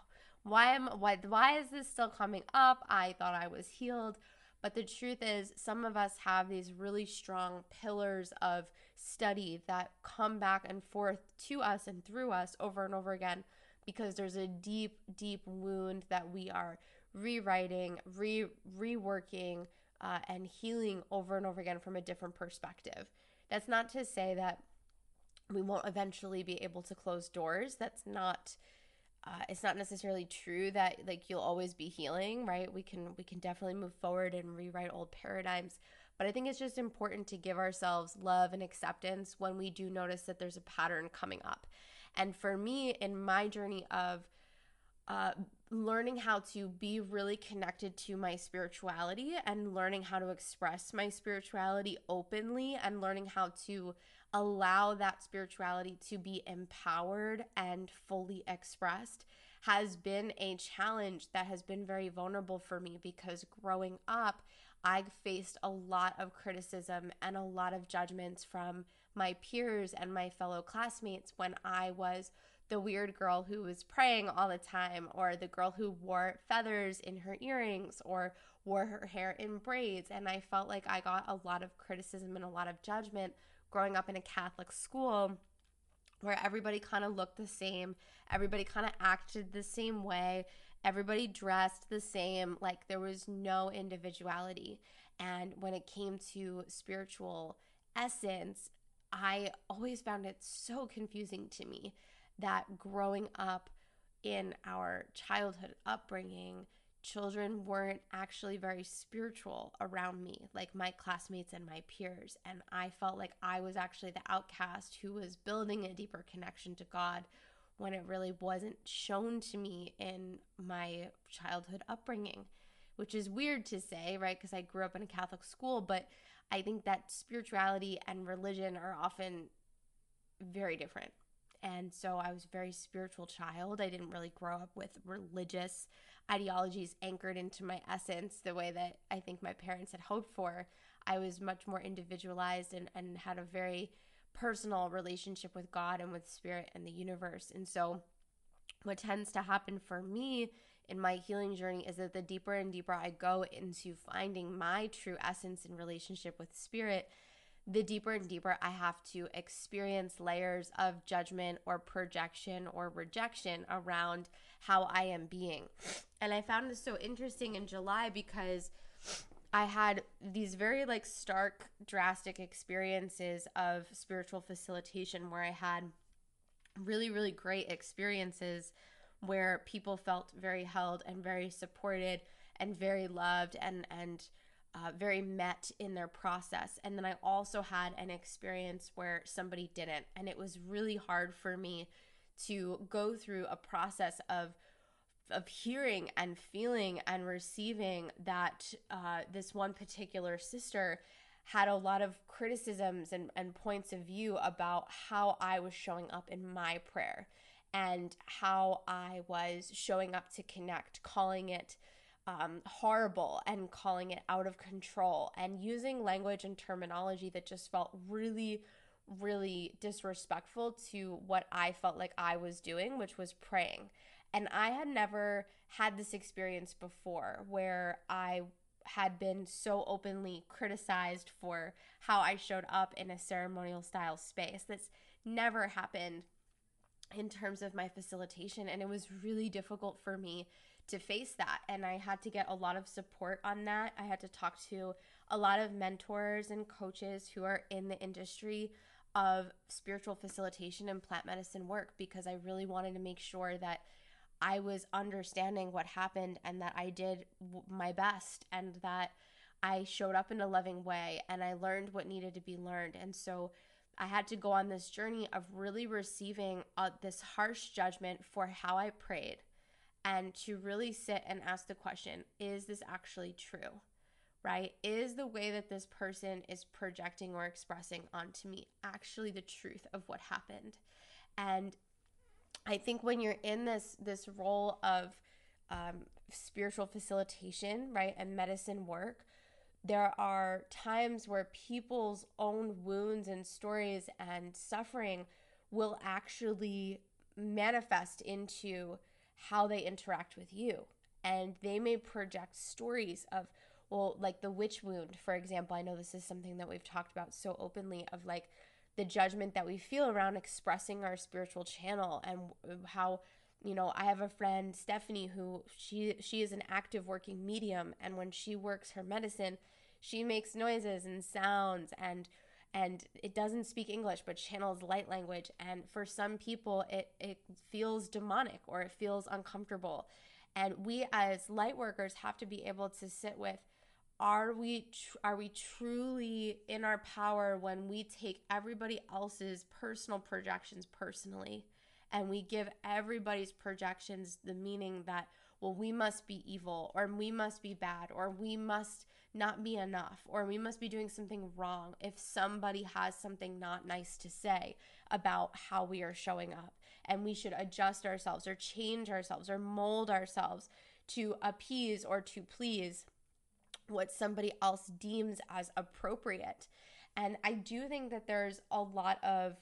why is this still coming up? I thought I was healed. But the truth is, some of us have these really strong pillars of study that come back and forth to us and through us over and over again, because there's a deep, deep wound that we are rewriting, reworking, and healing over and over again from a different perspective. That's not to say that we won't eventually be able to close doors. That's not it's not necessarily true that like you'll always be healing, right? We can definitely move forward and rewrite old paradigms. But I think it's just important to give ourselves love and acceptance when we do notice that there's a pattern coming up. And for me, in my journey of learning how to be really connected to my spirituality and learning how to express my spirituality openly, and learning how to allow that spirituality to be empowered and fully expressed, has been a challenge that has been very vulnerable for me, because growing up, I faced a lot of criticism and a lot of judgments from my peers and my fellow classmates when I was the weird girl who was praying all the time, or the girl who wore feathers in her earrings or wore her hair in braids. And I felt like I got a lot of criticism and a lot of judgment growing up in a Catholic school, where everybody kind of looked the same, everybody kind of acted the same way, everybody dressed the same, like there was no individuality. And when it came to spiritual essence, I always found it so confusing to me that growing up in our childhood upbringing, children weren't actually very spiritual around me, like my classmates and my peers. And I felt like I was actually the outcast who was building a deeper connection to God, when it really wasn't shown to me in my childhood upbringing, which is weird to say, right? Because I grew up in a Catholic school, but I think that spirituality and religion are often very different. And so I was a very spiritual child. I didn't really grow up with religious ideologies anchored into my essence the way that I think my parents had hoped for. I was much more individualized and had a very personal relationship with God and with spirit and the universe. And so what tends to happen for me in my healing journey is that the deeper and deeper I go into finding my true essence in relationship with spirit, the deeper and deeper I have to experience layers of judgment or projection or rejection around how I am being. And I found this so interesting in July because I had these very stark, drastic experiences of spiritual facilitation where I had really, really great experiences where people felt very held and very supported and very loved and very met in their process. And then I also had an experience where somebody didn't. And it was really hard for me to go through a process of hearing and feeling and receiving that this one particular sister had a lot of criticisms and points of view about how I was showing up in my prayer and how I was showing up to connect, calling it horrible and calling it out of control and using language and terminology that just felt really, really disrespectful to what I felt like I was doing, which was praying. And I had never had this experience before where I had been so openly criticized for how I showed up in a ceremonial style space. That's never happened in terms of my facilitation. And it was really difficult for me to face that. And I had to get a lot of support on that. I had to talk to a lot of mentors and coaches who are in the industry of spiritual facilitation and plant medicine work because I really wanted to make sure that I was understanding what happened and that I did my best and that I showed up in a loving way and I learned what needed to be learned. And so I had to go on this journey of really receiving this harsh judgment for how I prayed and to really sit and ask the question, is this actually true? Right? Is the way that this person is projecting or expressing onto me actually the truth of what happened? And I think when you're in this role of spiritual facilitation, right, and medicine work, there are times where people's own wounds and stories and suffering will actually manifest into how they interact with you. And they may project stories of, well, like the witch wound, for example. I know this is something that we've talked about so openly of the judgment that we feel around expressing our spiritual channel and how, I have a friend, Stephanie, who she is an active working medium. And when she works her medicine, she makes noises and sounds and it doesn't speak English, but channels light language. And for some people, it feels demonic or it feels uncomfortable. And we as light workers have to be able to sit with, are we truly in our power when we take everybody else's personal projections personally and we give everybody's projections the meaning that, well, we must be evil or we must be bad or we must not be enough or we must be doing something wrong if somebody has something not nice to say about how we are showing up, and we should adjust ourselves or change ourselves or mold ourselves to appease or to please what somebody else deems as appropriate. And I do think that there's a lot of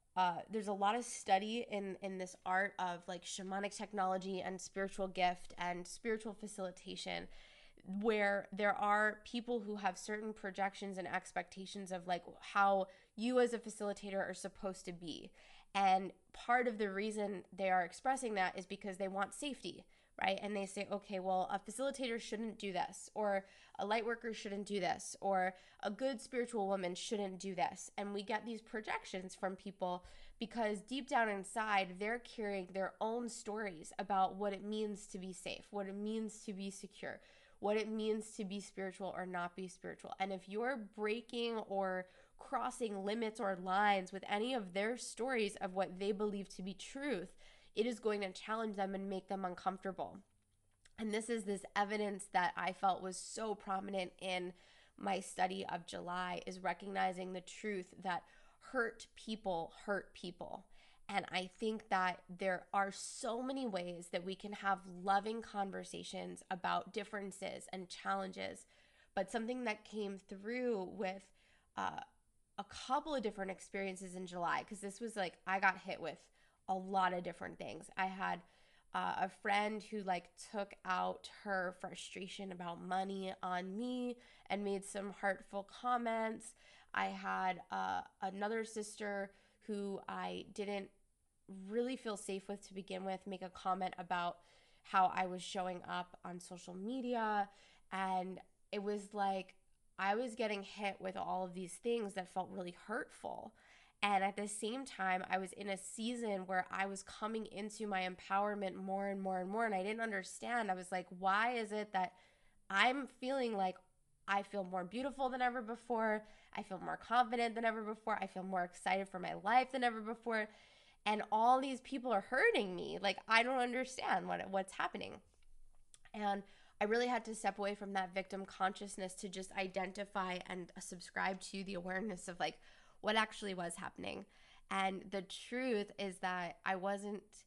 study in this art of shamanic technology and spiritual gift and spiritual facilitation, where there are people who have certain projections and expectations of how you as a facilitator are supposed to be. And part of the reason they are expressing that is because they want safety, right? And they say, okay, well, a facilitator shouldn't do this, or a light worker shouldn't do this, or a good spiritual woman shouldn't do this. And we get these projections from people because deep down inside, they're carrying their own stories about what it means to be safe, what it means to be secure, what it means to be spiritual or not be spiritual. And if you're breaking or crossing limits or lines with any of their stories of what they believe to be truth, it is going to challenge them and make them uncomfortable. And this evidence that I felt was so prominent in my study of July is recognizing the truth that hurt people hurt people. And I think that there are so many ways that we can have loving conversations about differences and challenges. But something that came through with a couple of different experiences in July, because this was like, I got hit with a lot of different things. I had a friend who like took out her frustration about money on me and made some hurtful comments. I had another sister who I didn't really feel safe with to begin with make a comment about how I was showing up on social media. And it was like I was getting hit with all of these things that felt really hurtful. And at the same time, I was in a season where I was coming into my empowerment more and more and more. And I didn't understand. I was like, why is it that I'm feeling like I feel more beautiful than ever before? I feel more confident than ever before. I feel more excited for my life than ever before. And all these people are hurting me. Like, I don't understand what's happening. And I really had to step away from that victim consciousness to just identify and subscribe to the awareness of like what actually was happening. And the truth is that I was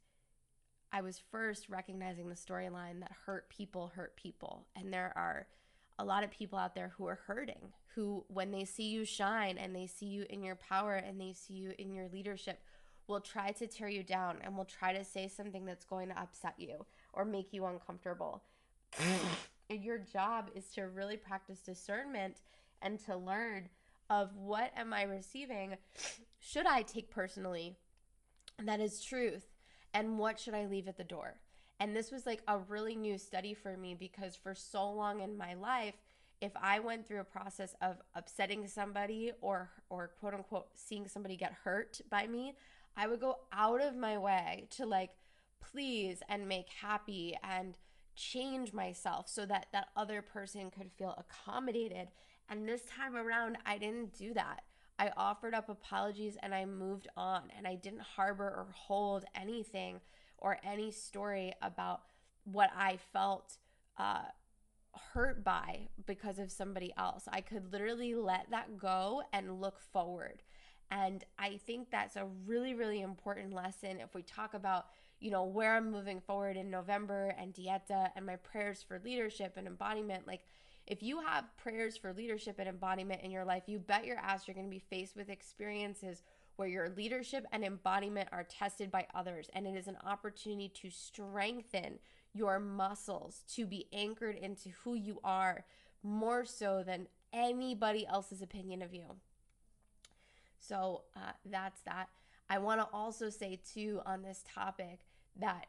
first recognizing the storyline that hurt people. And there are a lot of people out there who are hurting, who when they see you shine and they see you in your power and they see you in your leadership, will try to tear you down and will try to say something that's going to upset you or make you uncomfortable. And your job is to really practice discernment and to learn of what am I receiving, should I take personally that is truth, and what should I leave at the door. And this was like a really new study for me, because for so long in my life, if I went through a process of upsetting somebody or quote unquote seeing somebody get hurt by me, I would go out of my way to like please and make happy and change myself so that that other person could feel accommodated. And this time around, I didn't do that. I offered up apologies and I moved on, and I didn't harbor or hold anything or any story about what I felt hurt by because of somebody else. I could literally let that go and look forward. And I think that's a really, really important lesson if we talk about, you know, where I'm moving forward in November and Dieta and my prayers for leadership and embodiment. Like, if you have prayers for leadership and embodiment in your life, you bet your ass you're going to be faced with experiences where your leadership and embodiment are tested by others. And it is an opportunity to strengthen your muscles, to be anchored into who you are more so than anybody else's opinion of you. So that's that. I want to also say too on this topic that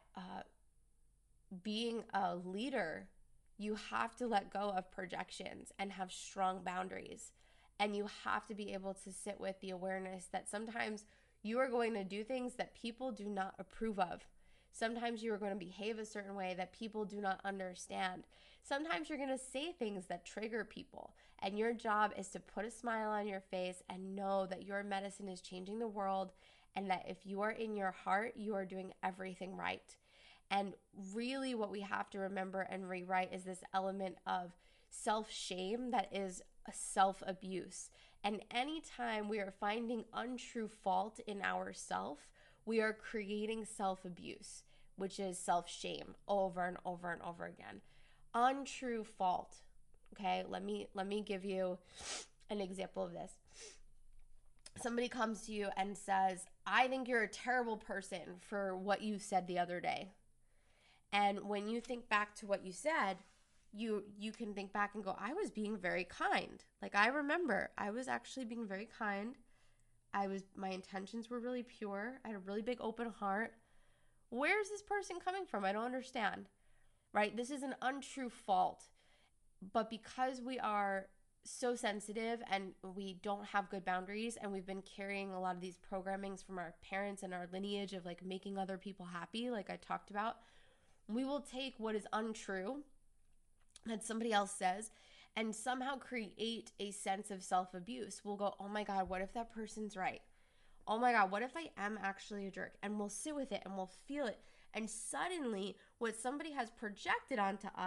being a leader, you have to let go of projections and have strong boundaries. And you have to be able to sit with the awareness that sometimes you are going to do things that people do not approve of. Sometimes you are going to behave a certain way that people do not understand. Sometimes you're going to say things that trigger people. And your job is to put a smile on your face and know that your medicine is changing the world, and that if you are in your heart, you are doing everything right. And really what we have to remember and rewrite is this element of self-shame that is a self-abuse. And anytime we are finding untrue fault in ourself, we are creating self-abuse, which is self-shame over and over and over again. Untrue fault. Okay, let me give you an example of this. Somebody comes to you and says, I think you're a terrible person for what you said the other day. And when you think back to what you said, you can think back and go, I was being very kind. Like, I remember I was actually being very kind. My intentions were really pure. I had a really big open heart. Where's this person coming from? I don't understand. Right? This is an untrue fault. But because we are so sensitive and we don't have good boundaries, and we've been carrying a lot of these programmings from our parents and our lineage of like making other people happy, like I talked about, we will take what is untrue that somebody else says and somehow create a sense of self-abuse. We'll go, oh my God, what if that person's right? Oh my God, what if I am actually a jerk? And we'll sit with it and we'll feel it. And suddenly what somebody has projected onto us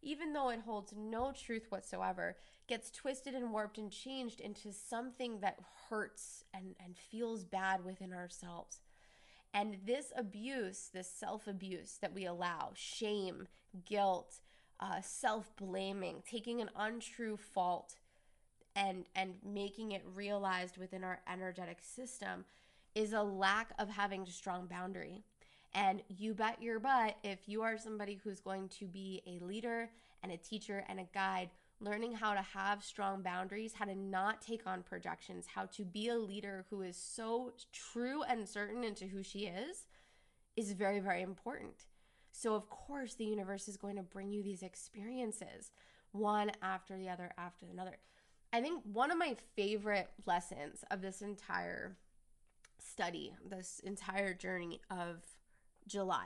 even though it holds no truth whatsoever, gets twisted and warped and changed into something that hurts and feels bad within ourselves. And this abuse, this self-abuse that we allow, shame, guilt, self-blaming, taking an untrue fault and making it realized within our energetic system, is a lack of having a strong boundary. And you bet your butt, if you are somebody who's going to be a leader and a teacher and a guide, learning how to have strong boundaries, how to not take on projections, how to be a leader who is so true and certain into who she is very, very important. So of course the universe is going to bring you these experiences, one after the other after another. I think one of my favorite lessons of this entire study, this entire journey of July,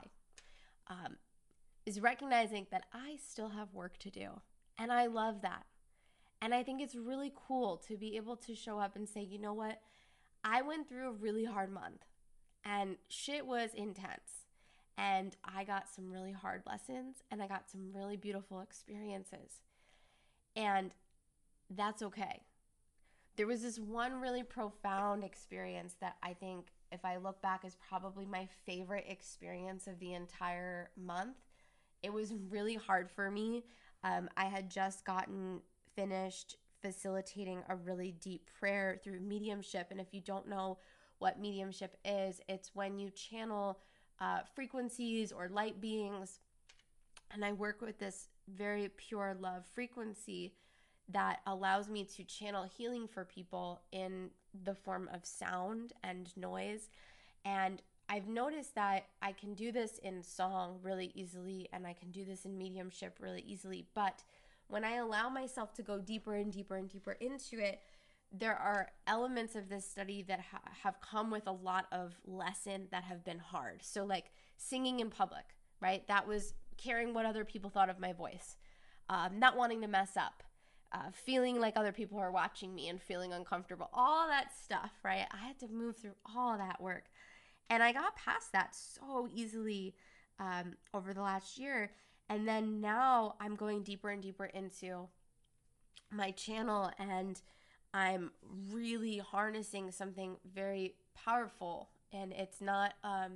is recognizing that I still have work to do. And I love that. And I think it's really cool to be able to show up and say, you know what? I went through a really hard month and shit was intense. And I got some really hard lessons and I got some really beautiful experiences. And that's okay. There was this one really profound experience that I think, if I look back, is probably my favorite experience of the entire month. It was really hard for me. I had just gotten finished facilitating a really deep prayer through mediumship. And if you don't know what mediumship is, it's when you channel frequencies or light beings. And I work with this very pure love frequency that allows me to channel healing for people in the form of sound and noise. And I've noticed that I can do this in song really easily, and I can do this in mediumship really easily. But when I allow myself to go deeper and deeper and deeper into it, there are elements of this study that have come with a lot of lesson that have been hard. So like singing in public, right? That was caring what other people thought of my voice, not wanting to mess up, feeling like other people are watching me and feeling uncomfortable, all that stuff, right? I had to move through all that work. And I got past that so easily over the last year. And then now I'm going deeper and deeper into my channel, and I'm really harnessing something very powerful. And it's not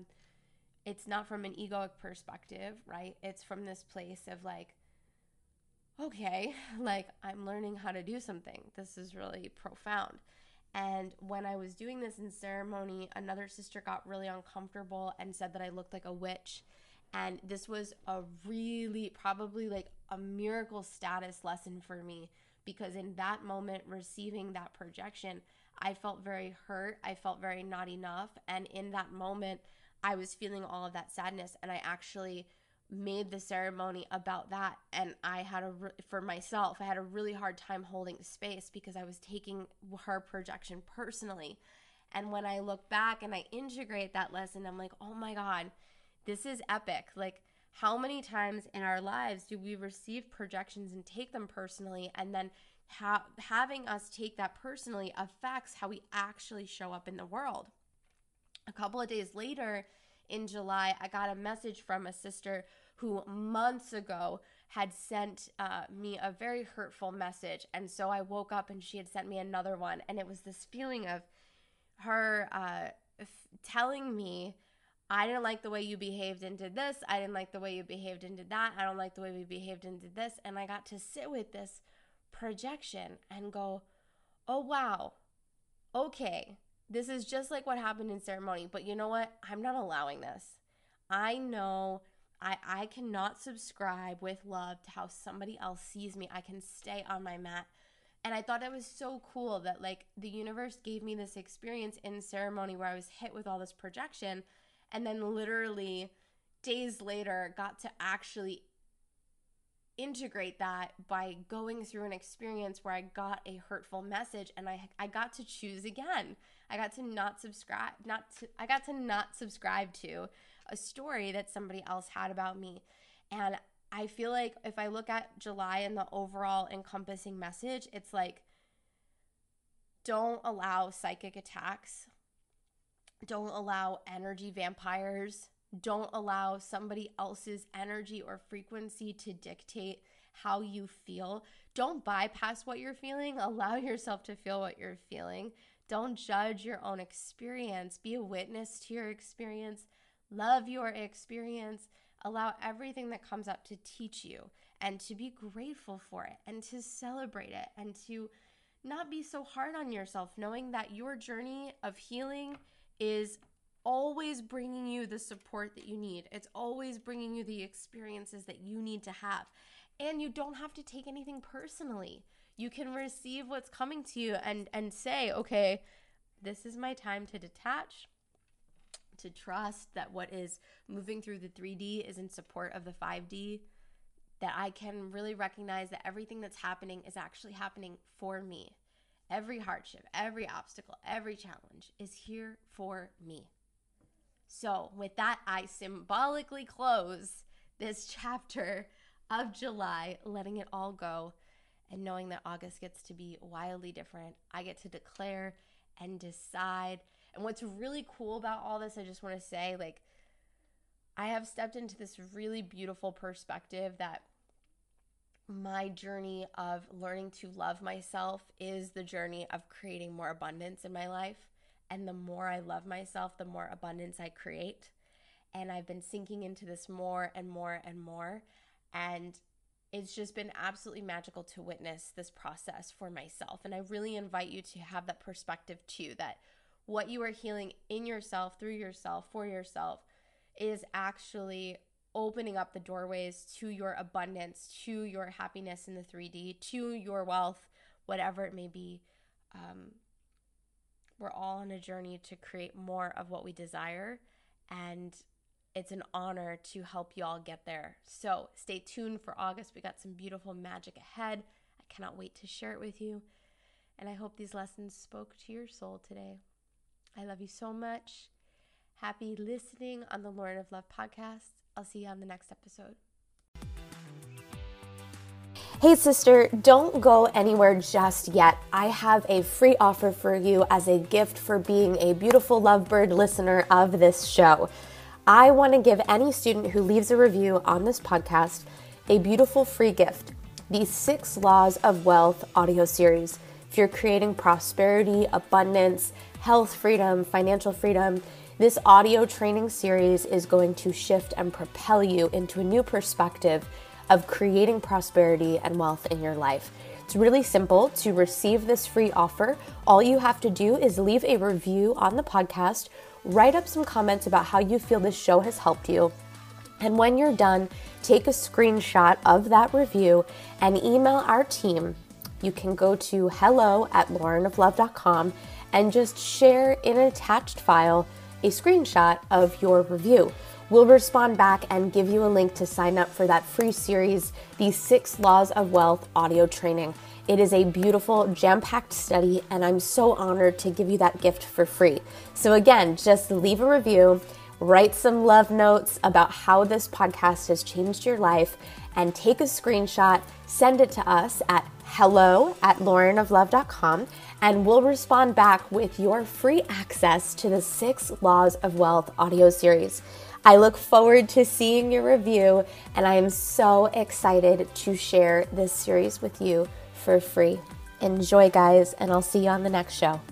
from an egoic perspective, right? It's from this place of like, okay, like I'm learning how to do something. This is really profound. And when I was doing this in ceremony, another sister got really uncomfortable and said that I looked like a witch. And this was a really, probably like a miracle status lesson for me, because in that moment, receiving that projection, I felt very hurt. I felt very not enough. And in that moment, I was feeling all of that sadness. And I actually made the ceremony about that. And I had for myself, I had a really hard time holding space because I was taking her projection personally. And when I look back and I integrate that lesson, I'm like, oh my God, this is epic. Like, how many times in our lives do we receive projections and take them personally, and then having us take that personally affects how we actually show up in the world? A couple of days later in July, I got a message from a sister who months ago had sent me a very hurtful message. And so I woke up and she had sent me another one. And it was this feeling of her telling me, I didn't like the way you behaved and did this. I didn't like the way you behaved and did that. I don't like the way we behaved and did this. And I got to sit with this projection and go, oh, wow, okay, this is just like what happened in ceremony. But you know what? I'm not allowing this. I know I cannot subscribe with love to how somebody else sees me. I can stay on my mat. And I thought it was so cool that like the universe gave me this experience in ceremony where I was hit with all this projection, and then literally days later got to actually integrate that by going through an experience where I got a hurtful message, and I got to choose again. I got to not subscribe to a story that somebody else had about me. And I feel like if I look at July and the overall encompassing message, it's like, don't allow psychic attacks. Don't allow energy vampires. Don't allow somebody else's energy or frequency to dictate how you feel. Don't bypass what you're feeling. Allow yourself to feel what you're feeling. Don't judge your own experience. Be a witness to your experience. Love your experience. Allow everything that comes up to teach you and to be grateful for it and to celebrate it and to not be so hard on yourself, knowing that your journey of healing is always bringing you the support that you need. It's always bringing you the experiences that you need to have. And you don't have to take anything personally. You can receive what's coming to you and say, okay, this is my time to detach, to trust that what is moving through the 3D is in support of the 5D, that I can really recognize that everything that's happening is actually happening for me. Every hardship, every obstacle, every challenge is here for me. So with that, I symbolically close this chapter of July, letting it all go and knowing that August gets to be wildly different. I get to declare and decide. And what's really cool about all this, I just want to say, like, I have stepped into this really beautiful perspective that my journey of learning to love myself is the journey of creating more abundance in my life. And the more I love myself, the more abundance I create. And I've been sinking into this more and more and more. And it's just been absolutely magical to witness this process for myself. And I really invite you to have that perspective too, that what you are healing in yourself, through yourself, for yourself, is actually opening up the doorways to your abundance, to your happiness in the 3D, to your wealth, whatever it may be. We're all on a journey to create more of what we desire, and it's an honor to help you all get there. So stay tuned for August. We got some beautiful magic ahead. I cannot wait to share it with you. And I hope these lessons spoke to your soul today. I love you so much. Happy listening on the Lauren of Love podcast. I'll see you on the next episode. Hey sister, don't go anywhere just yet. I have a free offer for you as a gift for being a beautiful lovebird listener of this show. I want to give any student who leaves a review on this podcast a beautiful free gift, the 6 Laws of Wealth audio series. If you're creating prosperity, abundance, health freedom, financial freedom, this audio training series is going to shift and propel you into a new perspective of creating prosperity and wealth in your life. It's really simple to receive this free offer. All you have to do is leave a review on the podcast, write up some comments about how you feel this show has helped you. And when you're done, take a screenshot of that review and email our team. You can go to hello@laurenoflove.com and just share in an attached file a screenshot of your review. We'll respond back and give you a link to sign up for that free series, the 6 Laws of Wealth audio training. It is a beautiful, jam-packed study, and I'm so honored to give you that gift for free. So again, just leave a review, write some love notes about how this podcast has changed your life, and take a screenshot, send it to us at hello@laurenoflove.com, and we'll respond back with your free access to the 6 Laws of Wealth audio series. I look forward to seeing your review, and I am so excited to share this series with you for free. Enjoy, guys, and I'll see you on the next show.